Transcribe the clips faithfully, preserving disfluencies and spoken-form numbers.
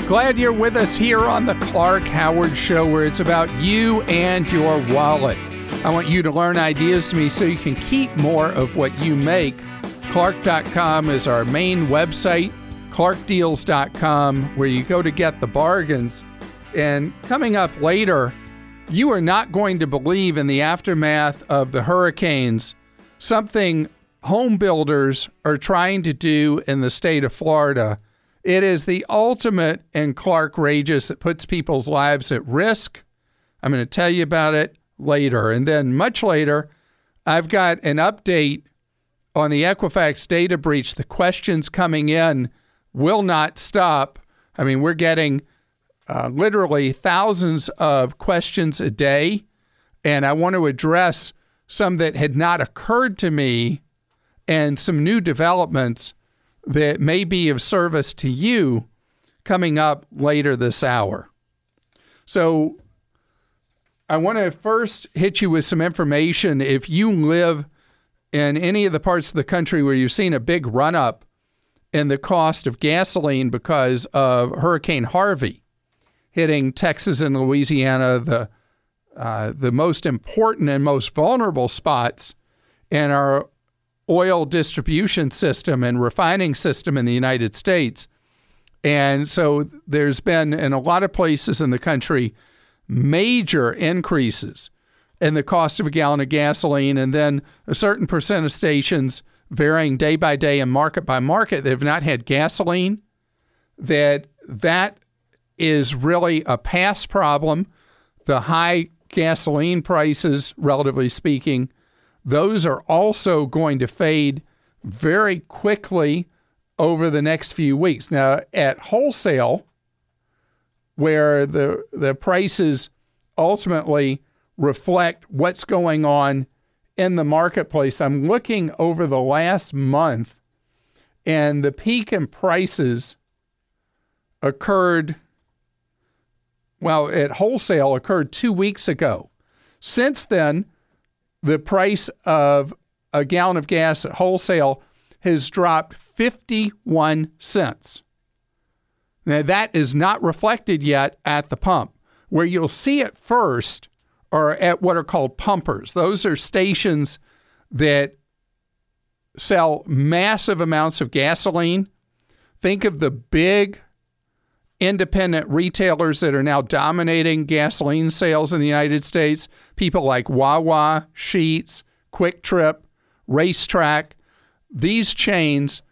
Glad you're with us here on the Clark Howard Show, where it's about you and your wallet. I want you to learn ideas from me so you can keep more of what you make. Clark dot com is our main website, Clark Deals dot com, where you go to get the bargains. And coming up later, you are not going to believe in the aftermath of the hurricanes, something home builders are trying to do in the state of Florida. It is the ultimate in Clark-rageous that puts people's lives at risk. I'm going to tell you about it later. And then much later, I've got an update on the Equifax data breach. The questions coming in will not stop. I mean, we're getting uh, literally thousands of questions a day, and I want to address some that had not occurred to me and some new developments that may be of service to you coming up later this hour. So I want to first hit you with some information. If you live in any of the parts of the country where you've seen a big run-up in the cost of gasoline because of Hurricane Harvey hitting Texas and Louisiana, the uh, the most important and most vulnerable spots in our oil distribution system and refining system in the United States. And so there's been, in a lot of places in the country, major increases in the cost of a gallon of gasoline, and then a certain percent of stations varying day by day and market by market that have not had gasoline, that that is really a past problem. The high gasoline prices, relatively speaking, those are also going to fade very quickly over the next few weeks. Now, at wholesale, where the the prices ultimately reflect what's going on in the marketplace, I'm looking over the last month, and the peak in prices occurred, well, at wholesale occurred two weeks ago. Since then, the price of a gallon of gas at wholesale has dropped fifty-one cents. Now, that is not reflected yet at the pump. Where you'll see it first are at what are called pumpers. Those are stations that sell massive amounts of gasoline. Think of the big independent retailers that are now dominating gasoline sales in the United States. People like Wawa, Sheetz, Quick Trip, Racetrack. These chains,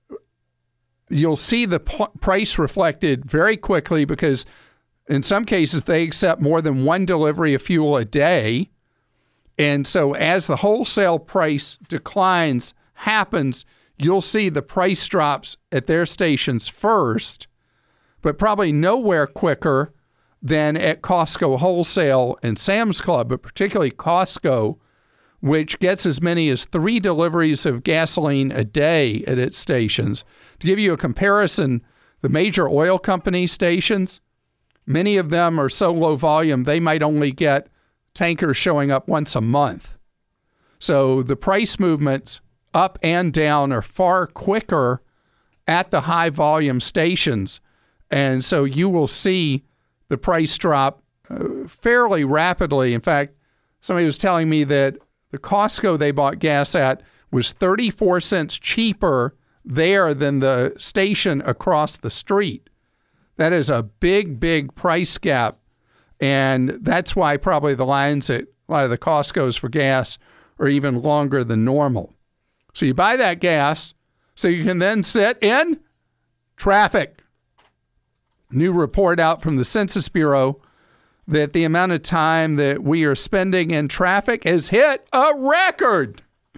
you'll see the p- price reflected very quickly because in some cases they accept more than one delivery of fuel a day. And so as the wholesale price declines happens, you'll see the price drops at their stations first, but probably nowhere quicker than at Costco Wholesale and Sam's Club, but particularly Costco, which gets as many as three deliveries of gasoline a day at its stations. To give you a comparison, the major oil company stations, many of them are so low volume, they might only get tankers showing up once a month. So the price movements up and down are far quicker at the high volume stations. And so you will see the price drop uh, fairly rapidly. In fact, somebody was telling me that the Costco they bought gas at was thirty-four cents cheaper there than the station across the street. That is a big, big price gap. And that's why probably the lines at a lot of the Costcos for gas are even longer than normal. So you buy that gas so you can then sit in traffic. New report out from the Census Bureau that the amount of time that we are spending in traffic has hit a record.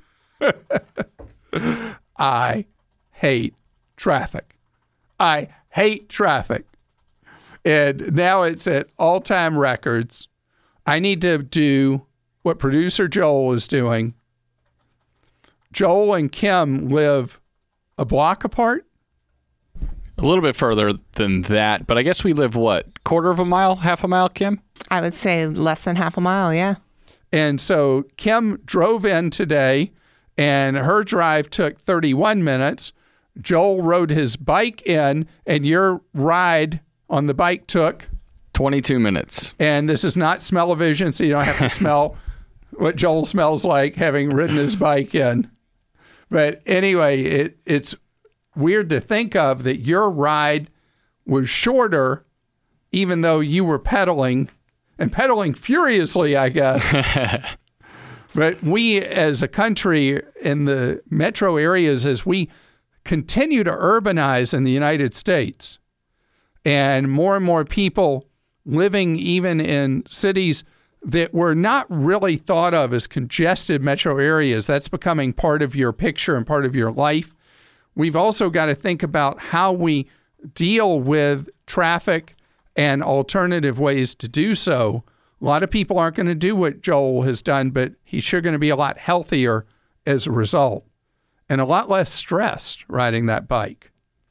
I hate traffic. I hate traffic. And now it's at all-time records. I need to do what producer Joel is doing. Joel and Kim live a block apart. A little bit further than that, but I guess we live, what, quarter of a mile, half a mile, Kim? I would say less than half a mile, yeah. And so Kim drove in today, and her drive took thirty-one minutes. Joel rode his bike in, and your ride on the bike took? twenty-two minutes. And this is not smell-o-vision, so you don't have to smell what Joel smells like having ridden his bike in. But anyway, it, it's weird to think of that your ride was shorter even though you were pedaling, and pedaling furiously, I guess. But we as a country in the metro areas, as we continue to urbanize in the United States, and more and more people living even in cities that were not really thought of as congested metro areas, that's becoming part of your picture and part of your life. We've also got to think about how we deal with traffic and alternative ways to do so. A lot of people aren't going to do what Joel has done, but he's sure going to be a lot healthier as a result and a lot less stressed riding that bike.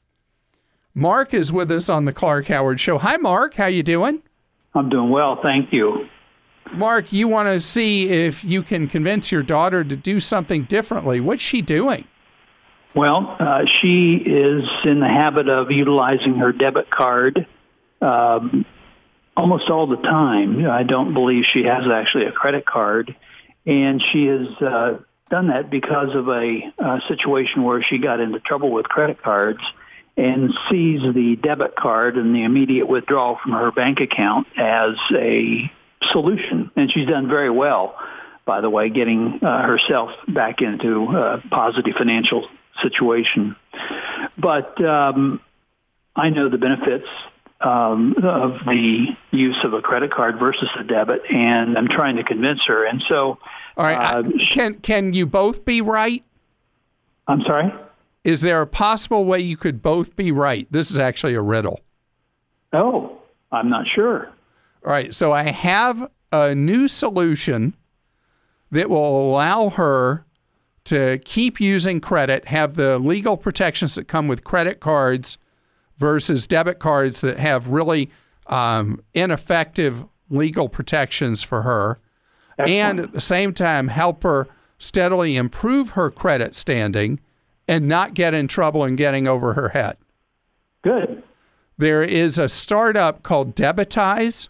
Mark is with us on the Clark Howard Show. Hi, Mark. How you doing? I'm doing well, thank you. Mark, you want to see if you can convince your daughter to do something differently. What's she doing? Well, uh, she is in the habit of utilizing her debit card um, almost all the time. I don't believe she has actually a credit card, and she has uh, done that because of a uh, situation where she got into trouble with credit cards and sees the debit card and the immediate withdrawal from her bank account as a solution. And she's done very well, by the way, getting uh, herself back into a positive financial situation. But um, I know the benefits um, of the use of a credit card versus a debit, and I'm trying to convince her. And so... All right, uh, I, can, can you both be right? I'm sorry? Is there a possible way you could both be right? This is actually a riddle. Oh, I'm not sure. All right, so I have a new solution that will allow her to keep using credit, have the legal protections that come with credit cards versus debit cards that have really um, ineffective legal protections for her, Excellent. And at the same time help her steadily improve her credit standing and not get in trouble and getting over her head. Good. There is a startup called Debitize,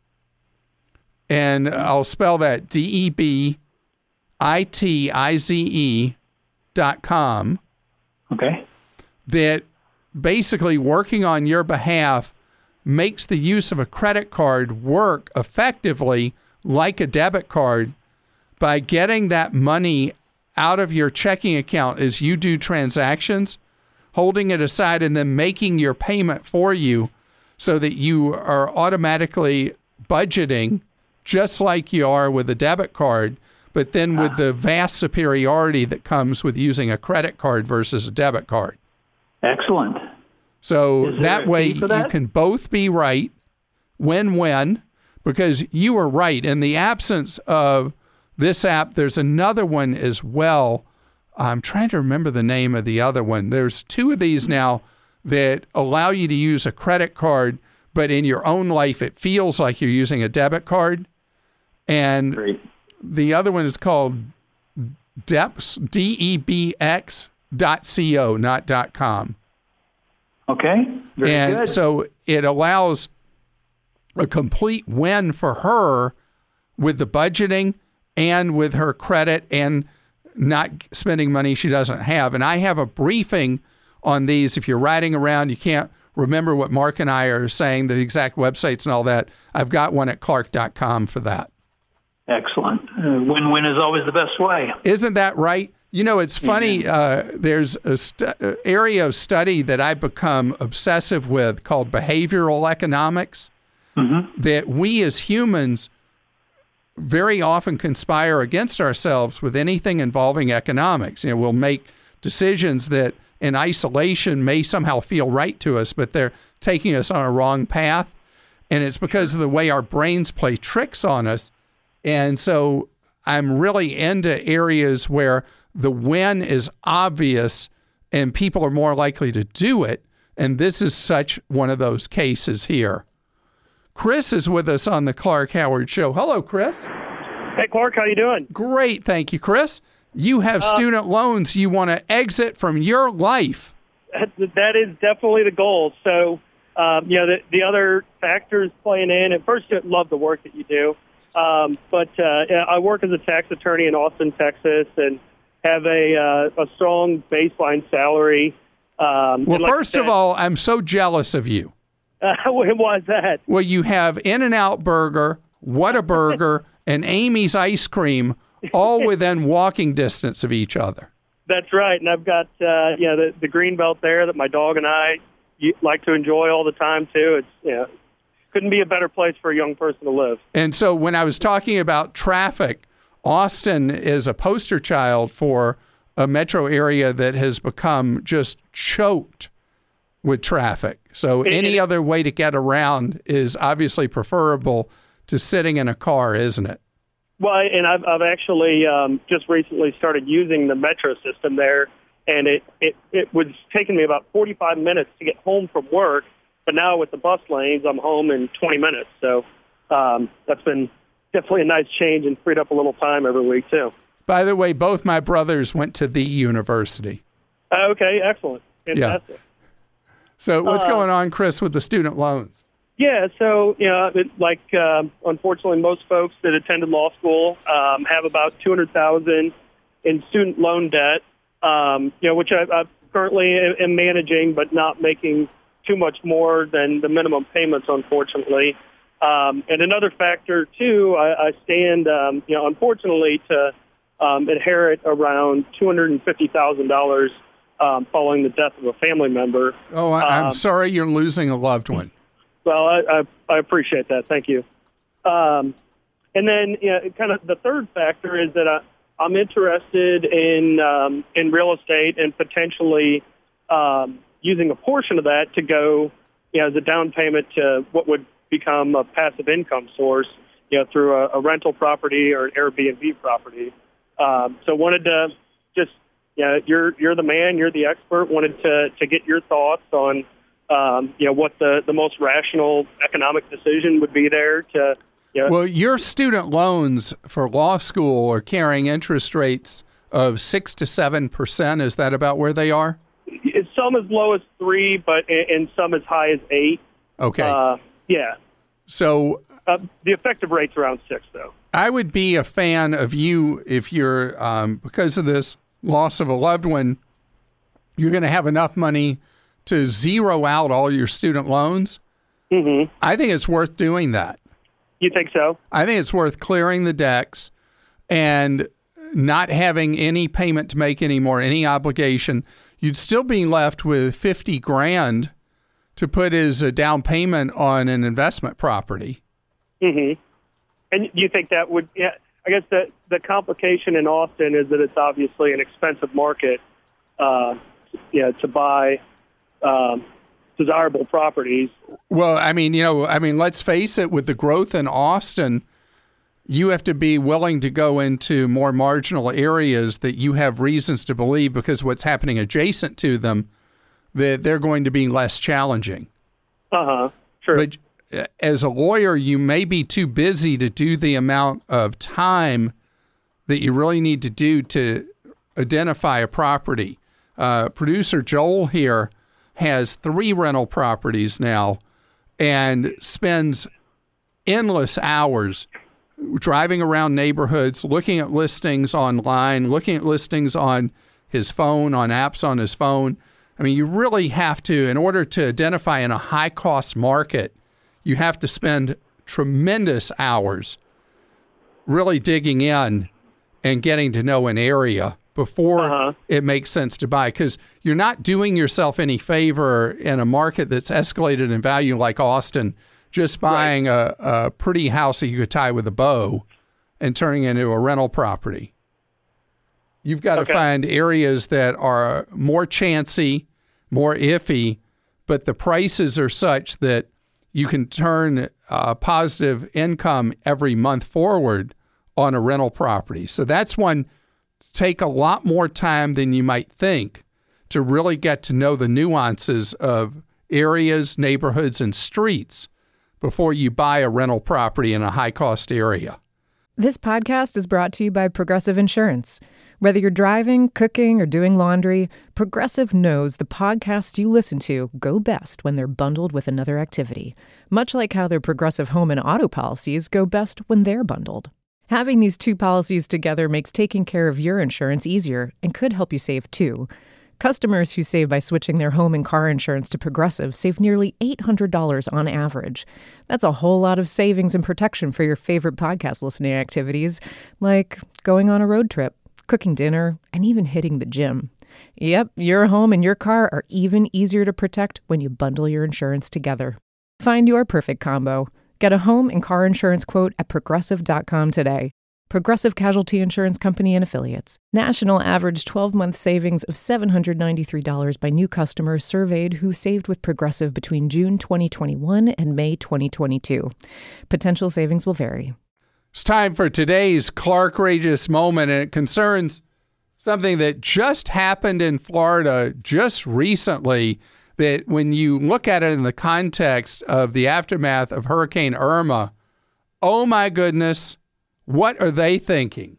and I'll spell that D E B I T I Z E dot com. Okay. That basically, working on your behalf, makes the use of a credit card work effectively like a debit card by getting that money out of your checking account as you do transactions, holding it aside, and then making your payment for you so that you are automatically budgeting just like you are with a debit card, but then with the vast superiority that comes with using a credit card versus a debit card. Excellent. So that way that? you can both be right, win-win, because you were right. In the absence of this app, there's another one as well. I'm trying to remember the name of the other one. There's two of these now that allow you to use a credit card, but in your own life, it feels like you're using a debit card. And Great. The other one is called Debx, D E B X dot co, not dot com. Okay, very and good. So it allows a complete win for her with the budgeting and with her credit and not spending money she doesn't have. And I have a briefing on these. If you're riding around, you can't remember what Mark and I are saying, the exact websites and all that. I've got one at clark dot com for that. Excellent. Uh, win-win is always the best way. Isn't that right? You know, it's funny. Uh, there's a st- area of study that I've become obsessive with called behavioral economics, mm-hmm. that we as humans very often conspire against ourselves with anything involving economics. You know, we'll make decisions that in isolation may somehow feel right to us, but they're taking us on a wrong path. And it's because of the way our brains play tricks on us. And so I'm really into areas where the win is obvious and people are more likely to do it. And this is such one of those cases here. Chris is with us on the Clark Howard Show. Hello, Chris. Hey, Clark. How you doing? Great. Thank you, Chris. You have uh, student loans you want to exit from your life. That is definitely the goal. So Um, you know, the, the other factors playing in, at first, I love the work that you do. Um, but uh, I work as a tax attorney in Austin, Texas, and have a, uh, a strong baseline salary. Um, well, like first said, of all, I'm so jealous of you. Uh, why is that? Well, you have In-N-Out Burger, Whataburger, and Amy's Ice Cream all within walking distance of each other. That's right. And I've got uh, you know, the, the green belt there that my dog and I like to enjoy all the time, too. It's, you know, couldn't be a better place for a young person to live. And so when I was talking about traffic, Austin is a poster child for a metro area that has become just choked with traffic. So It- any it- other way to get around is obviously preferable to sitting in a car, isn't it? Well, and I've, I've actually um, just recently started using the metro system there, and it, it, it was taking me about forty-five minutes to get home from work, but now with the bus lanes, I'm home in twenty minutes. So um, that's been definitely a nice change and freed up a little time every week, too. By the way, both my brothers went to the university. Uh, okay, excellent. Fantastic. So what's Uh, going on, Chris, with the student loans? Yeah, so, you know, it, like, uh, unfortunately, most folks that attended law school um, have about two hundred thousand dollars in student loan debt, um, you know, which I, I currently am managing, but not making too much more than the minimum payments, unfortunately. Um, and another factor, too, I, I stand, um, you know, unfortunately, to um, inherit around two hundred fifty thousand dollars um, following the death of a family member. Oh, I, I'm um, sorry you're losing a loved one. Well, I, I, I appreciate that. Thank you. Um, and then, you know, kind of the third factor is that I, I'm interested in um, in real estate and potentially um, using a portion of that to go, you know, as a down payment to what would become a passive income source, you know, through a, a rental property or an Airbnb property. Um, so wanted to just, you know, you're you're the man, you're the expert. Wanted to to get your thoughts on. Um, you know, what the, the most rational economic decision would be there to, you know. Well, your student loans for law school are carrying interest rates of six to seven percent. Is that about where they are? It's some as low as three, but and some as high as eight. Okay. Uh, yeah. So Uh, the effective rate's around six, though. I would be a fan of you if you're, um, because of this loss of a loved one, you're going to have enough money to zero out all your student loans. Mm-hmm. I think it's worth doing that. You think so? I think it's worth clearing the decks and not having any payment to make anymore, any obligation. You'd still be left with fifty grand to put as a down payment on an investment property. Mm-hmm. And you think that would? Yeah. I guess the the complication in Austin is that it's obviously an expensive market. Uh, yeah, to buy um, desirable properties. Well, I mean, you know, I mean, let's face it, with the growth in Austin, you have to be willing to go into more marginal areas that you have reasons to believe, because what's happening adjacent to them, that they're going to be less challenging. Uh-huh. Sure. But as a lawyer, you may be too busy to do the amount of time that you really need to do to identify a property. Uh, producer Joel here has three rental properties now and spends endless hours driving around neighborhoods, looking at listings online, looking at listings on his phone, on apps on his phone. I mean, you really have to, in order to identify in a high-cost market, you have to spend tremendous hours really digging in and getting to know an area before uh-huh. it makes sense to buy, because you're not doing yourself any favor in a market that's escalated in value like Austin, just buying right. a, a pretty house that you could tie with a bow and turning it into a rental property. You've got okay. to find areas that are more chancy, more iffy, but the prices are such that you can turn uh, positive income every month forward on a rental property. So that's one take a lot more time than you might think to really get to know the nuances of areas, neighborhoods, and streets before you buy a rental property in a high-cost area. This podcast is brought to you by Progressive Insurance. Whether you're driving, cooking, or doing laundry, Progressive knows the podcasts you listen to go best when they're bundled with another activity, much like how their Progressive home and auto policies go best when they're bundled. Having these two policies together makes taking care of your insurance easier and could help you save too. Customers who save by switching their home and car insurance to Progressive save nearly eight hundred dollars on average. That's a whole lot of savings and protection for your favorite podcast listening activities, like going on a road trip, cooking dinner, and even hitting the gym. Yep, your home and your car are even easier to protect when you bundle your insurance together. Find your perfect combo. Get a home and car insurance quote at progressive dot com today. Progressive Casualty Insurance Company and Affiliates. National average twelve-month savings of seven hundred ninety-three dollars by new customers surveyed who saved with Progressive between June twenty twenty-one and May twenty twenty-two. Potential savings will vary. It's time for today's Clarkrageous moment, and it concerns something that just happened in Florida just recently, that when you look at it in the context of the aftermath of Hurricane Irma, oh my goodness, what are they thinking?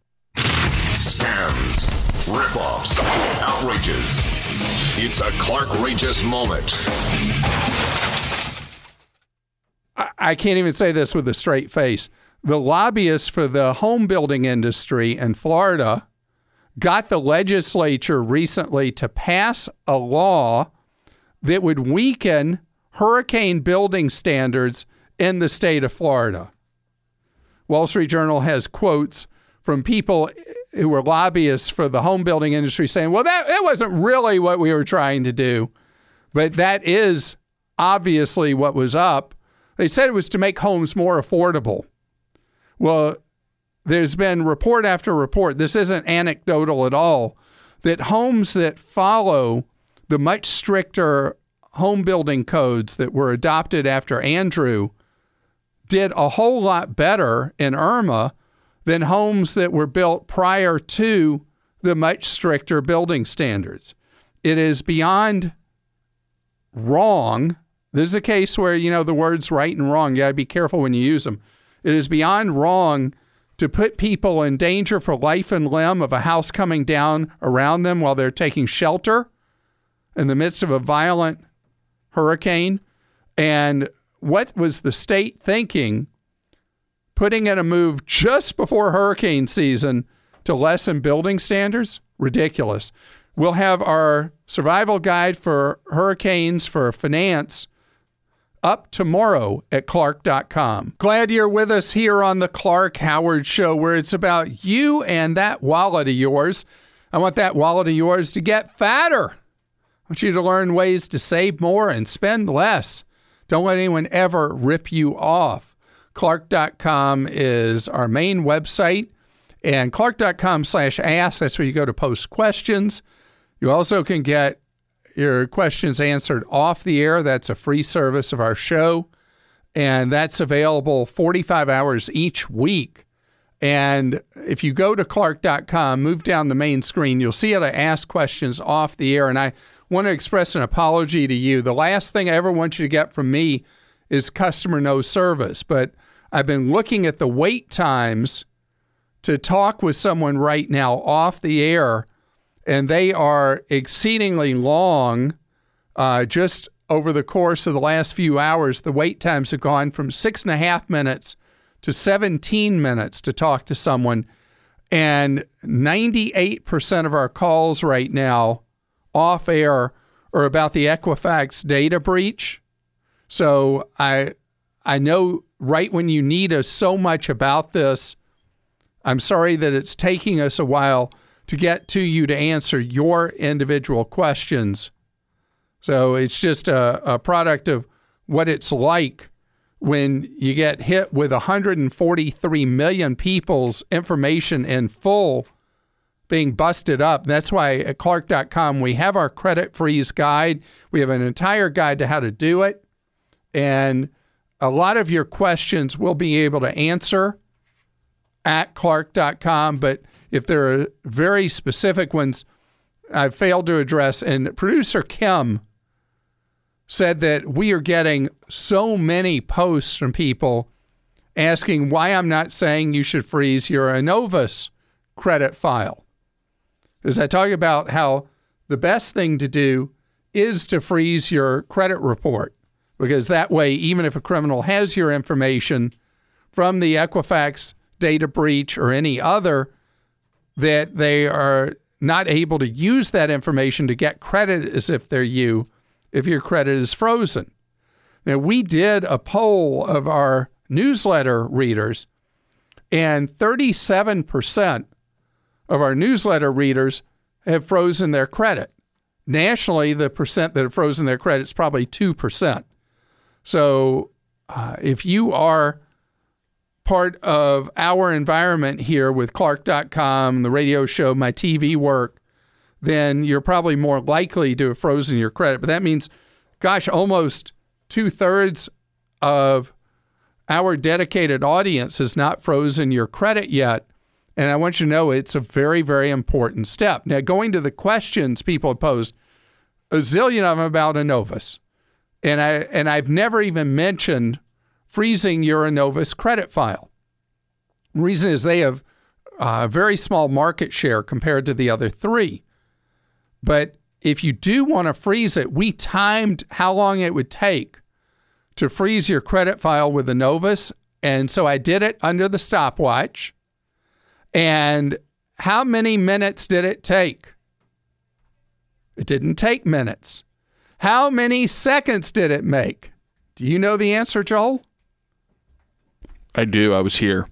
Scams, ripoffs, outrages. It's a Clarkrageous moment. I, I can't even say this with a straight face. The lobbyists for the home building industry in Florida got the legislature recently to pass a law that would weaken hurricane building standards in the state of Florida. Wall Street Journal has quotes from people who were lobbyists for the home building industry saying, well, that, that wasn't really what we were trying to do, but that is obviously what was up. They said it was to make homes more affordable. Well, there's been report after report, this isn't anecdotal at all, that homes that follow the much stricter home building codes that were adopted after Andrew did a whole lot better in Irma than homes that were built prior to the much stricter building standards. It is beyond wrong. This is a case where, you know, the words right and wrong, you got to be careful when you use them. It is beyond wrong to put people in danger for life and limb of a house coming down around them while they're taking shelter in the midst of a violent hurricane. And what was the state thinking, putting in a move just before hurricane season to lessen building standards? Ridiculous. We'll have our survival guide for hurricanes for finance up tomorrow at Clark dot com. Glad you're with us here on the Clark Howard Show, where it's about you and that wallet of yours. I want that wallet of yours to get fatter. I want you to learn ways to save more and spend less. Don't let anyone ever rip you off. Clark dot com is our main website, and Clark dot com slash ask, that's where you go to post questions. You also can get your questions answered off the air. That's a free service of our show, and that's available forty-five hours each week. And if you go to Clark dot com, move down the main screen, you'll see how to ask questions off the air. And I want to express an apology to you. The last thing I ever want you to get from me is customer no service, but I've been looking at the wait times to talk with someone right now off the air, and they are exceedingly long. Uh, just over the course of the last few hours, the wait times have gone from six and a half minutes to seventeen minutes to talk to someone. And ninety-eight percent of our calls right now off air are about the Equifax data breach. So I, I know right when you need us so much about this, I'm sorry that it's taking us a while to get to you to answer your individual questions. So it's just a, a product of what it's like when you get hit with one hundred forty-three million people's information in full being busted up. That's why at Clark dot com we have our credit freeze guide. We have an entire guide to how to do it. And a lot of your questions we'll be able to answer at Clark dot com, but if there are very specific ones I've failed to address, and producer Kim said that we are getting so many posts from people asking why I'm not saying you should freeze your Innovus credit file. is I talk about how the best thing to do is to freeze your credit report, because that way, even if a criminal has your information from the Equifax data breach or any other, that they are not able to use that information to get credit as if they're you, if your credit is frozen. Now, we did a poll of our newsletter readers, and thirty-seven percent of our newsletter readers have frozen their credit. Nationally, the percent that have frozen their credit is probably two percent. So uh, if you are part of our environment here with Clark dot com, the radio show, my T V work, then you're probably more likely to have frozen your credit. But that means, gosh, almost two-thirds of our dedicated audience has not frozen your credit yet. And I want you to know it's a very, very important step. Now, going to the questions people have posed, a zillion of them about Enovis. And, I, and I've never even mentioned freezing your Enovis credit file. The reason is they have a very small market share compared to the other three. But if you do want to freeze it, we timed how long it would take to freeze your credit file with Enovis. And so I did it under the stopwatch. And how many minutes did it take? It didn't take minutes. How many seconds did it make? Do you know the answer, Joel? I do. I was here.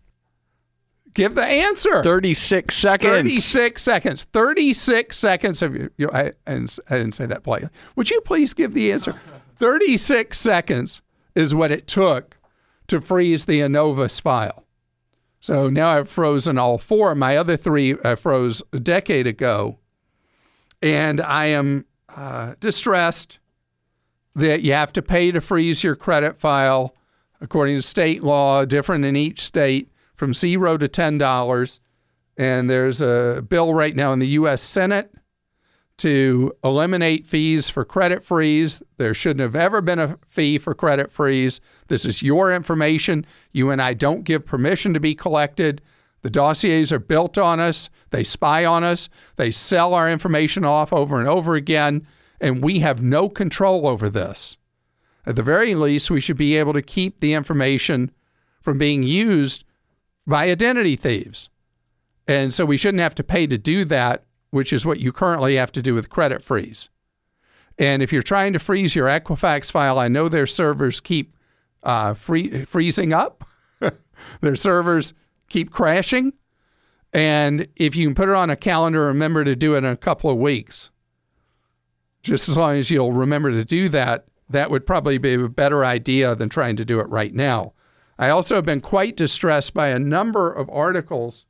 Give the answer. thirty-six seconds. thirty-six seconds. thirty-six seconds of you. you know, I, I, didn't, I didn't say that politely. Would you please give the answer? thirty-six seconds is what it took to freeze the Enovis file. So now I've frozen all four. My other three I froze a decade ago. And I am uh, distressed that you have to pay to freeze your credit file, according to state law, different in each state, from zero to ten dollars. And there's a bill right now in the U S Senate to eliminate fees for credit freeze. There shouldn't have ever been a fee for credit freeze. This is your information. You and I don't give permission to be collected. The dossiers are built on us. They spy on us. They sell our information off over and over again, and we have no control over this. At the very least, we should be able to keep the information from being used by identity thieves. And so we shouldn't have to pay to do that, which is what you currently have to do with credit freeze. And if you're trying to freeze your Equifax file, I know their servers keep uh, free, freezing up. Their servers keep crashing. And if you can put it on a calendar, remember to do it in a couple of weeks. Just as long as you'll remember to do that, that would probably be a better idea than trying to do it right now. I also have been quite distressed by a number of articles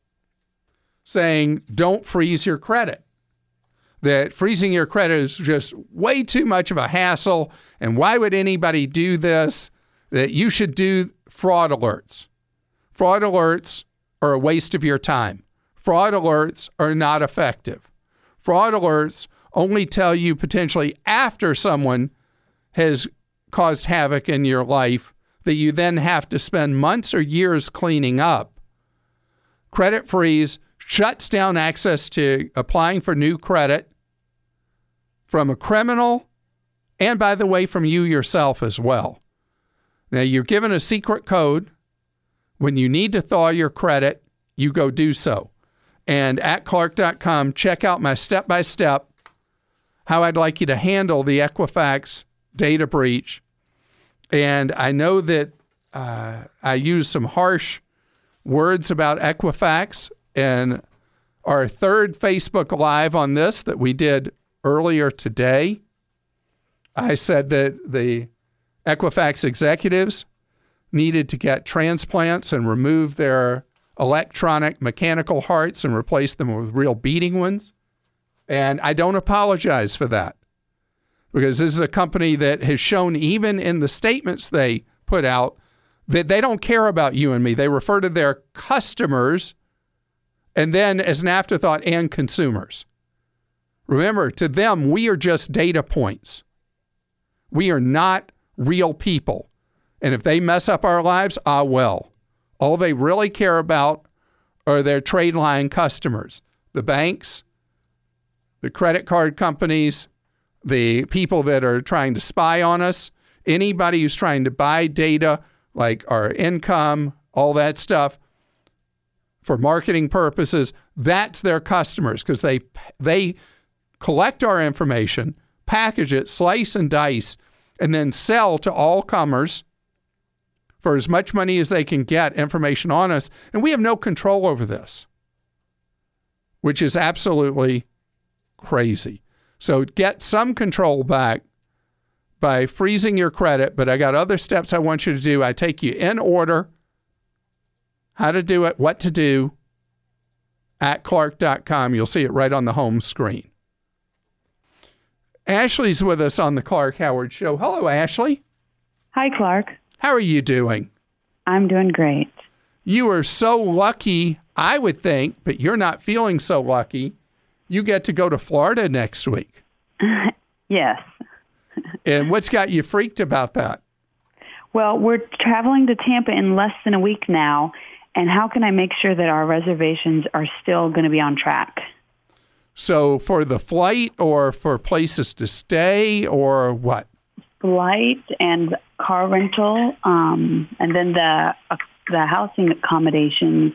saying, don't freeze your credit. That freezing your credit is just way too much of a hassle, and why would anybody do this? That you should do fraud alerts. Fraud alerts are a waste of your time. Fraud alerts are not effective. Fraud alerts only tell you potentially after someone has caused havoc in your life that you then have to spend months or years cleaning up. Credit freeze shuts down access to applying for new credit from a criminal and, by the way, from you yourself as well. Now, you're given a secret code. When you need to thaw your credit, you go do so. And at Clark dot com, check out my step-by-step how I'd like you to handle the Equifax data breach. And I know that uh, I used some harsh words about Equifax, and our third Facebook Live on this that we did earlier today, I said that the Equifax executives needed to get transplants and remove their electronic mechanical hearts and replace them with real beating ones. And I don't apologize for that, because this is a company that has shown, even in the statements they put out, that they don't care about you and me. They refer to their customers and then, as an afterthought, and consumers. Remember, to them, we are just data points. We are not real people. And if they mess up our lives, ah, well. All they really care about are their trade line customers. the banks, the credit card companies, the people that are trying to spy on us, anybody who's trying to buy data like our income, all that stuff for marketing purposes, that's their customers because they they collect our information, package it, slice and dice, and then sell to all comers for as much money as they can get information on us. And we have no control over this, which is absolutely crazy. So get some control back by freezing your credit, but I got other steps I want you to do. I take you in order, how to do it, what to do, at Clark dot com. You'll see it right on the home screen. Ashley's with us on the Clark Howard Show. Hello, Ashley. Hi, Clark. How are you doing? I'm doing great. You are so lucky, I would think, but you're not feeling so lucky. You get to go to Florida next week. Yes. And what's got you freaked about that? Well, we're traveling to Tampa in less than a week now, and how can I make sure that our reservations are still going to be on track? So for the flight or for places to stay or what? Flight and car rental, um, and then the uh, the housing accommodations.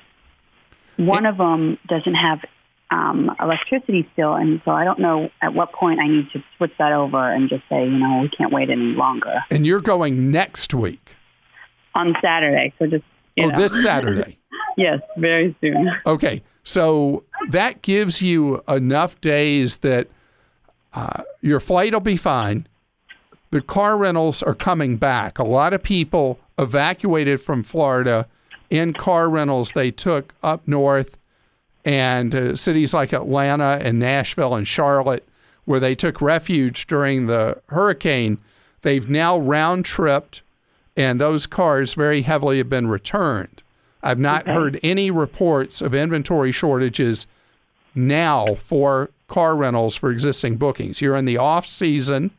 One it, of them doesn't have um, electricity still, and so I don't know at what point I need to switch that over and just say, you know, we can't wait any longer. And you're going next week? On Saturday, so just you Oh, know. this Saturday? Yes, very soon. Okay, so that gives you enough days that uh, your flight will be fine. The car rentals are coming back. A lot of people evacuated from Florida in car rentals they took up north, and uh, cities like Atlanta and Nashville and Charlotte, where they took refuge during the hurricane, they've now round-tripped, and those cars very heavily have been returned. I've not okay. heard any reports of inventory shortages now for car rentals for existing bookings. You're in the off-season,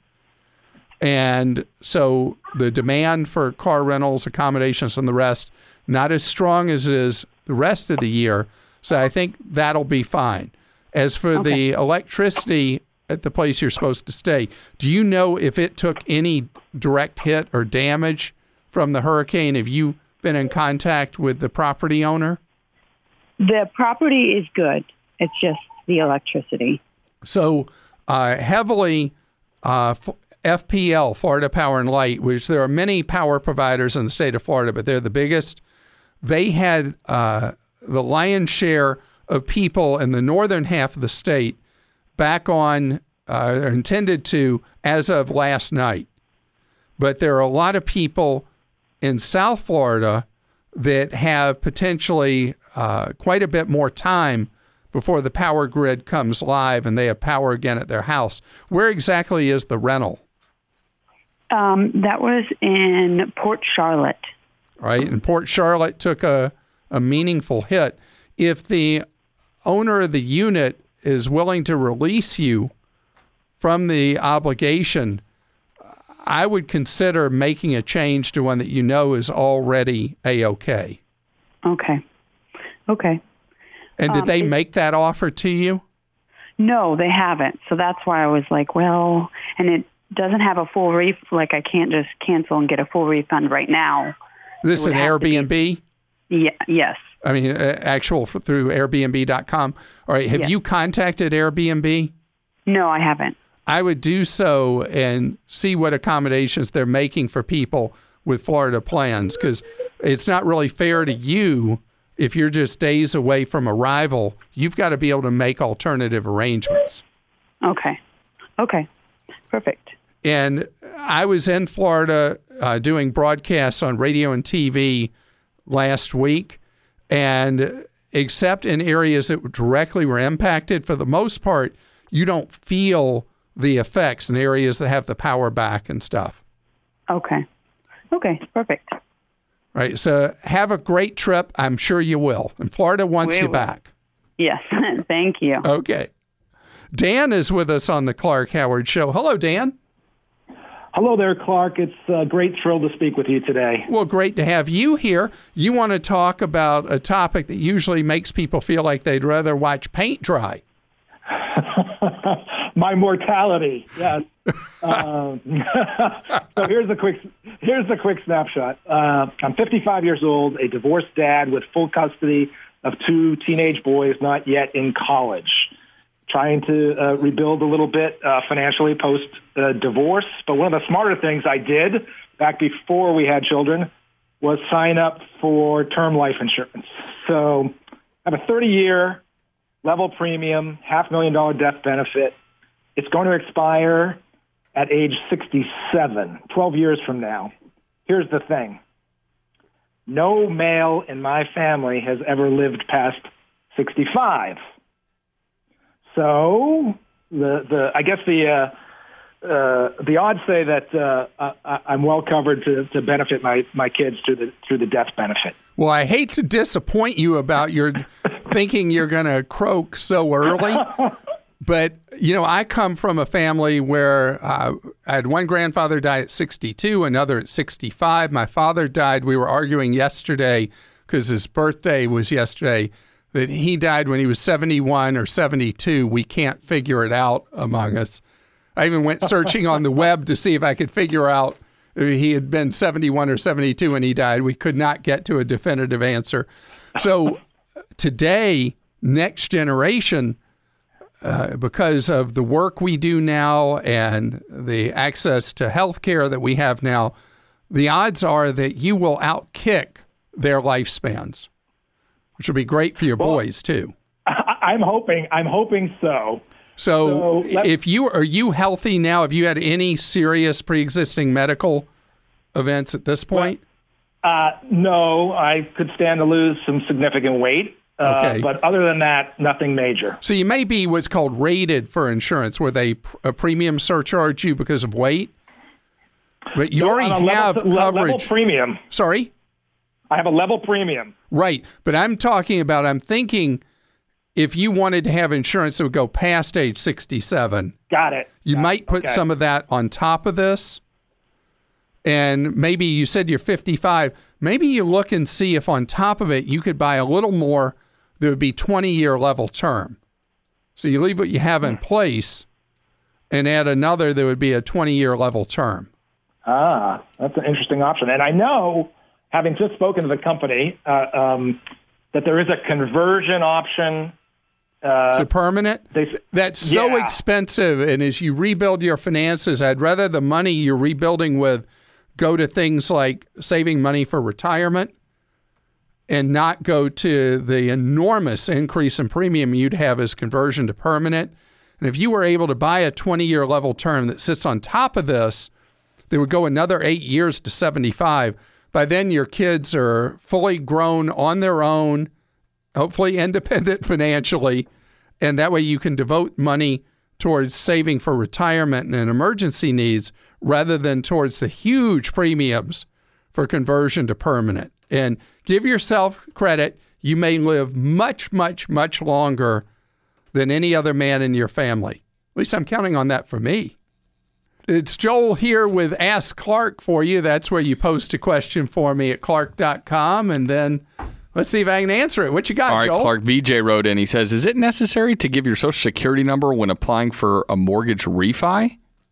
and so the demand for car rentals, accommodations, and the rest, not as strong as it is the rest of the year. So I think that'll be fine. As for okay. the electricity at the place you're supposed to stay, do you know if it took any direct hit or damage from the hurricane? Have you been in contact with the property owner? The property is good. It's just the electricity. So uh, heavily... Uh, F P L, Florida Power and Light, which there are many power providers in the state of Florida, but they're the biggest. They had uh, the lion's share of people in the northern half of the state back on, uh, intended to, as of last night. But there are a lot of people in South Florida that have potentially uh, quite a bit more time before the power grid comes live and they have power again at their house. Where exactly is the rental? Um, that was in Port Charlotte. Right, and Port Charlotte took a, a meaningful hit. If the owner of the unit is willing to release you from the obligation, I would consider making a change to one that you know is already A-OK. Okay. Okay. And did um, they it, make that offer to you? No, they haven't. So that's why I was like, well, and it doesn't have a full refund. Like I can't just cancel and get a full refund right now. This is an Airbnb? Be, yeah, yes. I mean, uh, actual for, through Airbnb dot com. All right. Have yes. you contacted Airbnb? No, I haven't. I would do so and see what accommodations they're making for people with Florida plans, because it's not really fair to you if you're just days away from arrival. You've got to be able to make alternative arrangements. Okay. Okay. Perfect. And I was in Florida uh, doing broadcasts on radio and T V last week, and except in areas that directly were impacted, for the most part, you don't feel the effects in areas that have the power back and stuff. Okay. Okay, perfect. Right, so have a great trip. I'm sure you will. And Florida wants we you will. back. Yes, thank you. Okay. Dan is with us on the Clark Howard Show. Hello, Dan. Hello there, Clark. It's a great thrill to speak with you today. Well, great to have you here. You want to talk about a topic that usually makes people feel like they'd rather watch paint dry. My mortality, yes. um, so here's a quick here's the quick snapshot. Uh, I'm fifty-five years old, a divorced dad with full custody of two teenage boys not yet in college. Trying to uh, rebuild a little bit uh, financially post-divorce. Uh, but one of the smarter things I did back before we had children was sign up for term life insurance. So I have a thirty-year level premium, half million dollar death benefit. It's going to expire at age sixty-seven, twelve years from now. Here's the thing. No male in my family has ever lived past sixty-five. So the the I guess the uh, uh, the odds say that uh, I, I'm well covered to, to benefit my, my kids through the through the death benefit. Well, I hate to disappoint you about your thinking you're going to croak so early, but you know I come from a family where uh, I had one grandfather die at sixty-two, another at sixty-five. My father died. We were arguing yesterday because his birthday was yesterday. That he died when he was seventy-one or seventy-two. We can't figure it out among us. I even went searching on the web to see if I could figure out if he had been seventy-one or seventy-two when he died. We could not get to a definitive answer. So today, next generation, uh, because of the work we do now and the access to health care that we have now, the odds are that you will outkick their lifespans, which will be great for your well, boys too. I'm hoping. I'm hoping so. So, so if you are you healthy now? Have you had any serious pre-existing medical events at this point? Uh, no, I could stand to lose some significant weight. Uh, okay. But other than that, nothing major. So you may be what's called rated for insurance, where they a premium surcharge you because of weight. But you no, already have level, coverage. Level premium. Sorry? I have a level premium. Right. But I'm talking about, I'm thinking if you wanted to have insurance that would go past age sixty-seven. Got it. You Got might it. put okay. some of that on top of this. And maybe you said you're fifty-five. Maybe you look and see if on top of it you could buy a little more that would be twenty-year level term. So you leave what you have in place and add another that would be a twenty-year level term. Ah, that's an interesting option. And I know, having just spoken to the company, uh, um, that there is a conversion option. Uh, to permanent? They, That's so yeah. expensive. And as you rebuild your finances, I'd rather the money you're rebuilding with go to things like saving money for retirement and not go to the enormous increase in premium you'd have as conversion to permanent. And if you were able to buy a twenty-year level term that sits on top of this, they would go another eight years to seventy-five. By then, your kids are fully grown on their own, hopefully independent financially, and that way you can devote money towards saving for retirement and emergency needs rather than towards the huge premiums for conversion to permanent. And give yourself credit. You may live much, much, much longer than any other man in your family. At least I'm counting on that for me. It's Joel here with Ask Clark for you. That's where you post a question for me at clark dot com, and then let's see if I can answer it. What you got, All right, Joel? Clark, V J wrote in. He says, is it necessary to give your Social Security number when applying for a mortgage refi?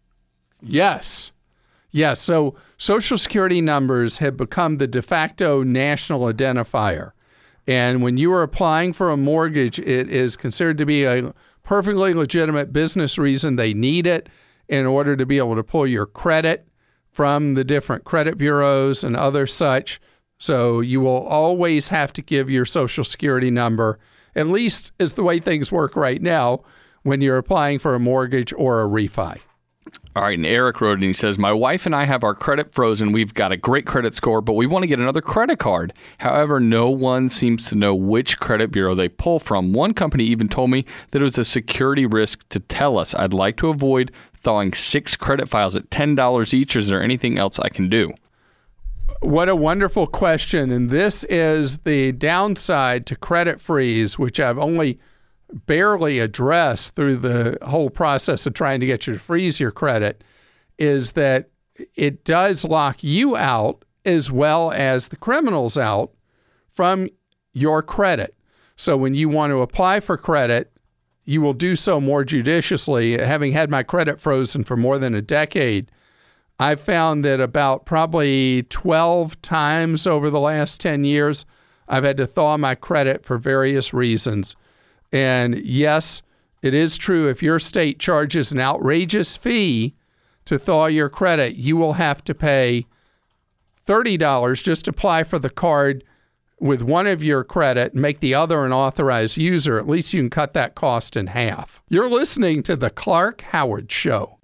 Yes. Yes. So Social Security numbers have become the de facto national identifier. And when you are applying for a mortgage, it is considered to be a perfectly legitimate business reason they need it in order to be able to pull your credit from the different credit bureaus and other such. So you will always have to give your Social Security number, at least is the way things work right now, when you're applying for a mortgage or a refi. All right, and Eric wrote and he says, my wife and I have our credit frozen. We've got a great credit score, but we want to get another credit card. However, no one seems to know which credit bureau they pull from. One company even told me that it was a security risk to tell us. I'd like to avoid thawing six credit files at ten dollars each. Is there anything else I can do? What a wonderful question. And this is the downside to credit freeze, which I've only barely addressed through the whole process of trying to get you to freeze your credit, is that it does lock you out as well as the criminals out from your credit. So when you want to apply for credit, you will do so more judiciously. Having had my credit frozen for more than a decade, I've found that about probably twelve times over the last ten years, I've had to thaw my credit for various reasons. And yes, it is true, if your state charges an outrageous fee to thaw your credit, you will have to pay thirty dollars just to apply for the card with one of your credit and make the other an authorized user. At least you can cut that cost in half. You're listening to The Clark Howard Show.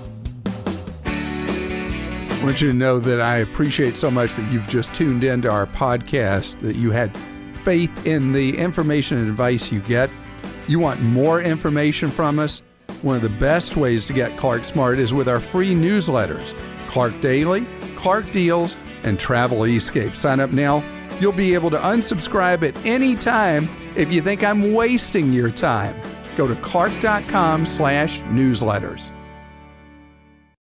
I want you to know that I appreciate so much that you've just tuned into our podcast, that you had faith in the information and advice you get. You want more information from us? One of the best ways to get Clark Smart is with our free newsletters, Clark Daily, Clark Deals, and Travel Escape. Sign up now. You'll be able to unsubscribe at any time if you think I'm wasting your time. Go to clark dot com slash newsletters.